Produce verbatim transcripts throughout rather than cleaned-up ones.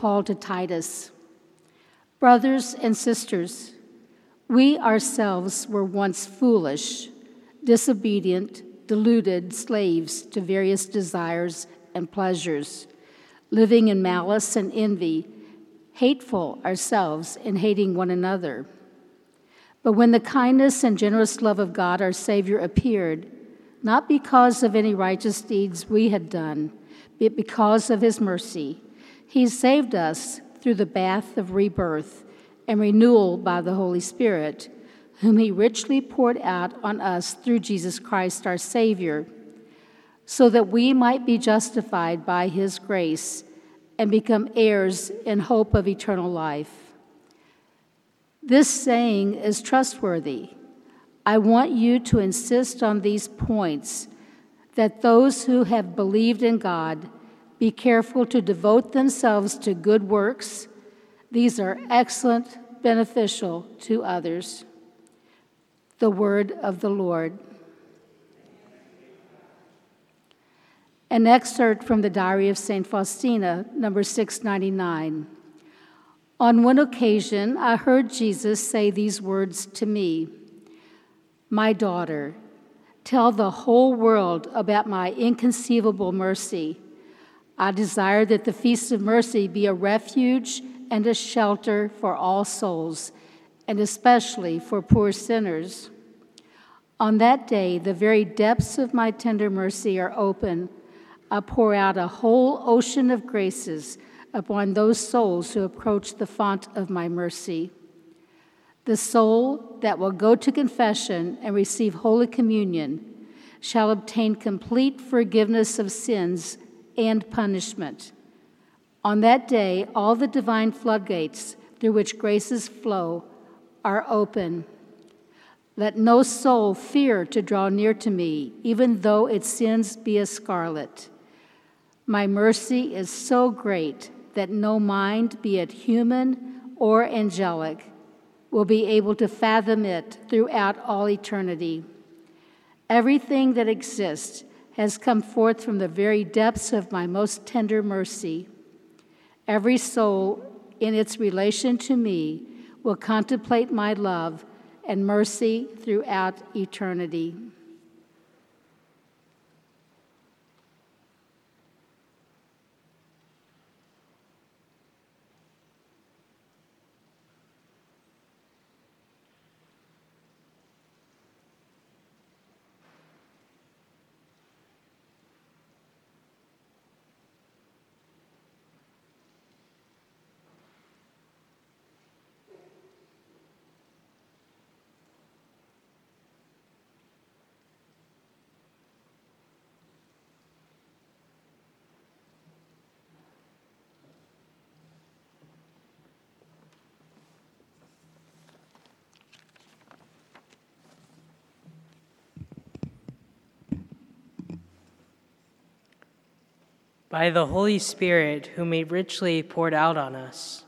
Paul to Titus. Brothers and sisters, we ourselves were once foolish, disobedient, deluded slaves to various desires and pleasures, living in malice and envy, hateful ourselves and hating one another. But when the kindness and generous love of God our Savior appeared, not because of any righteous deeds we had done, but because of his mercy, he saved us through the bath of rebirth and renewal by the Holy Spirit, whom he richly poured out on us through Jesus Christ our Savior, so that we might be justified by his grace and become heirs in hope of eternal life. This saying is trustworthy. I want you to insist on these points, that those who have believed in God be careful to devote themselves to good works. These are excellent, beneficial to others. The word of the Lord. An excerpt from the Diary of Saint Faustina, number six ninety-nine. On one occasion, I heard Jesus say these words to me, "My daughter, tell the whole world about my inconceivable mercy. I desire that the Feast of Mercy be a refuge and a shelter for all souls, and especially for poor sinners. On that day, the very depths of my tender mercy are open. I pour out a whole ocean of graces upon those souls who approach the font of my mercy. The soul that will go to confession and receive Holy Communion shall obtain complete forgiveness of sins and punishment. On that day, all the divine floodgates through which graces flow are open. Let no soul fear to draw near to me, even though its sins be as scarlet. My mercy is so great that no mind, be it human or angelic, will be able to fathom it throughout all eternity. Everything that exists has come forth from the very depths of my most tender mercy. Every soul in its relation to me will contemplate my love and mercy throughout eternity." By the Holy Spirit, whom he richly poured out on us.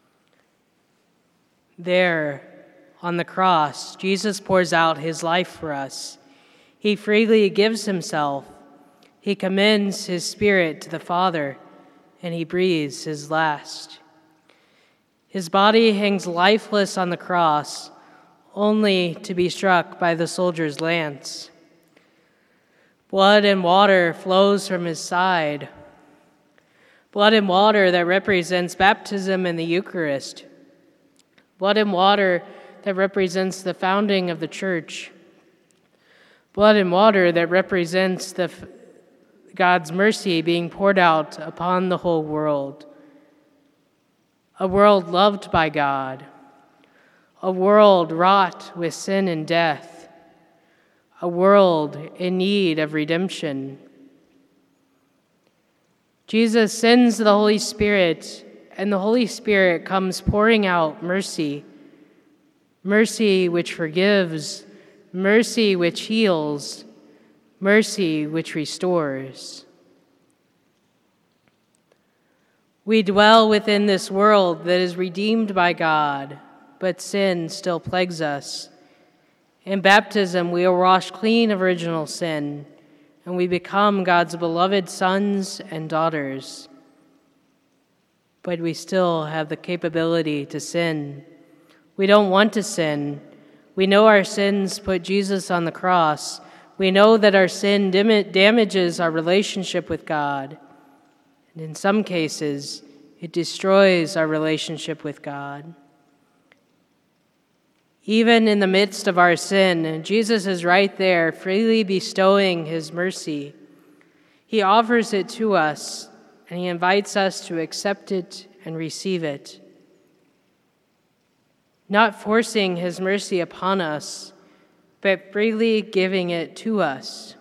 There, on the cross, Jesus pours out his life for us. He freely gives himself. He commends his Spirit to the Father, and he breathes his last. His body hangs lifeless on the cross, only to be struck by the soldier's lance. Blood and water flows from his side. Blood and water that represents baptism and the Eucharist. Blood and water that represents the founding of the church. Blood and water that represents the God's mercy being poured out upon the whole world. A world loved by God. A world wrought with sin and death. A world in need of redemption. Jesus sends the Holy Spirit, and the Holy Spirit comes pouring out mercy, mercy which forgives, mercy which heals, mercy which restores. We dwell within this world that is redeemed by God, but sin still plagues us. In baptism, we are washed clean of original sin, and we become God's beloved sons and daughters. but we still have the capability to sin. We don't want to sin. We know our sins put Jesus on the cross. We know that our sin dim- damages our relationship with God. And in some cases, it destroys our relationship with God. Even in the midst of our sin, Jesus is right there, freely bestowing his mercy. He offers it to us, and he invites us to accept it and receive it. Not forcing his mercy upon us, but freely giving it to us.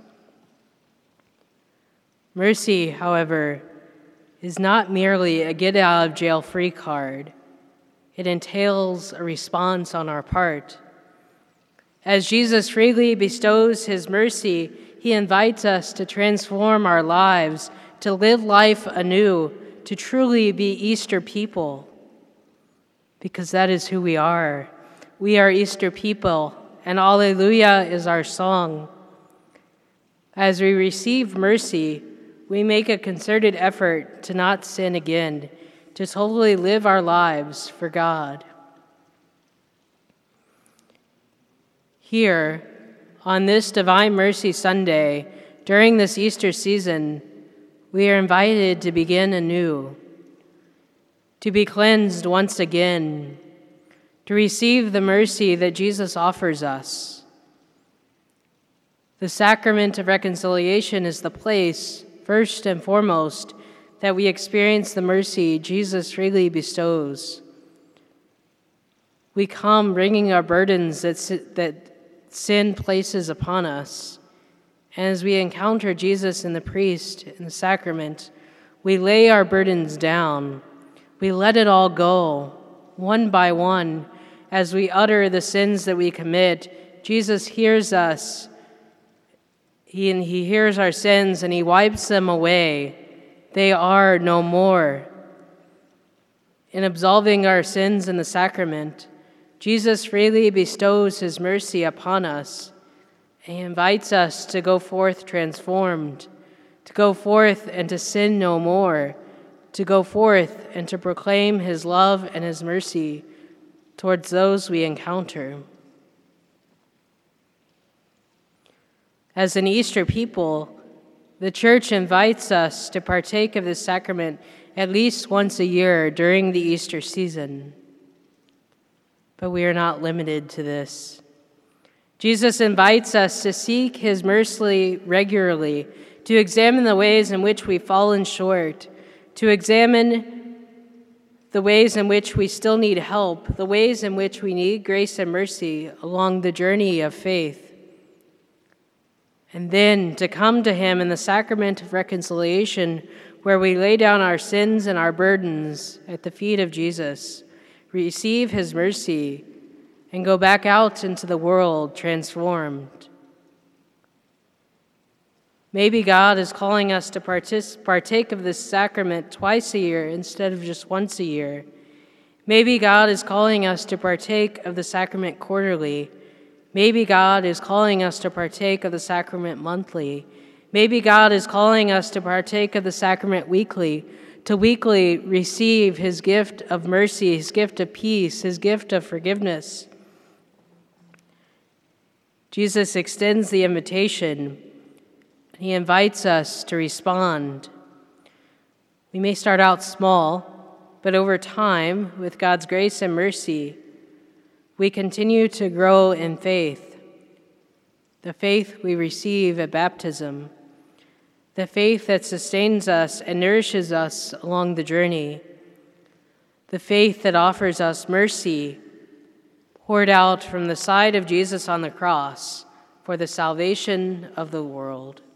Mercy, however, is not merely a get-out-of-jail-free card. It entails a response on our part. As Jesus freely bestows his mercy, he invites us to transform our lives, to live life anew, to truly be Easter people, because that is who we are. We are Easter people, and Alleluia is our song. As we receive mercy, we make a concerted effort to not sin again, to totally live our lives for God. Here, on this Divine Mercy Sunday, during this Easter season, we are invited to begin anew, to be cleansed once again, to receive the mercy that Jesus offers us. The sacrament of reconciliation is the place, first and foremost, that we experience the mercy Jesus freely bestows. We come bringing our burdens that, that sin places upon us. And as we encounter Jesus and the priest in the sacrament, we lay our burdens down. We let it all go, one by one. As we utter the sins that we commit, Jesus hears us. He, and he hears our sins and he wipes them away. They are no more. In absolving our sins in the sacrament, Jesus freely bestows his mercy upon us. He invites us to go forth transformed, to go forth and to sin no more, to go forth and to proclaim his love and his mercy towards those we encounter. As an Easter people, the Church invites us to partake of this sacrament at least once a year during the Easter season. But we are not limited to this. Jesus invites us to seek his mercy regularly, to examine the ways in which we've fallen short, to examine the ways in which we still need help, the ways in which we need grace and mercy along the journey of faith. And then to come to him in the sacrament of reconciliation, where we lay down our sins and our burdens at the feet of Jesus, receive his mercy, and go back out into the world transformed. Maybe God is calling us to partic- partake of this sacrament twice a year instead of just once a year. Maybe God is calling us to partake of the sacrament quarterly. Maybe God is calling us to partake of the sacrament monthly. Maybe God is calling us to partake of the sacrament weekly, to weekly receive his gift of mercy, his gift of peace, his gift of forgiveness. Jesus extends the invitation. He invites us to respond. We may start out small, but over time, with God's grace and mercy, we continue to grow in faith, the faith we receive at baptism, the faith that sustains us and nourishes us along the journey, the faith that offers us mercy poured out from the side of Jesus on the cross for the salvation of the world.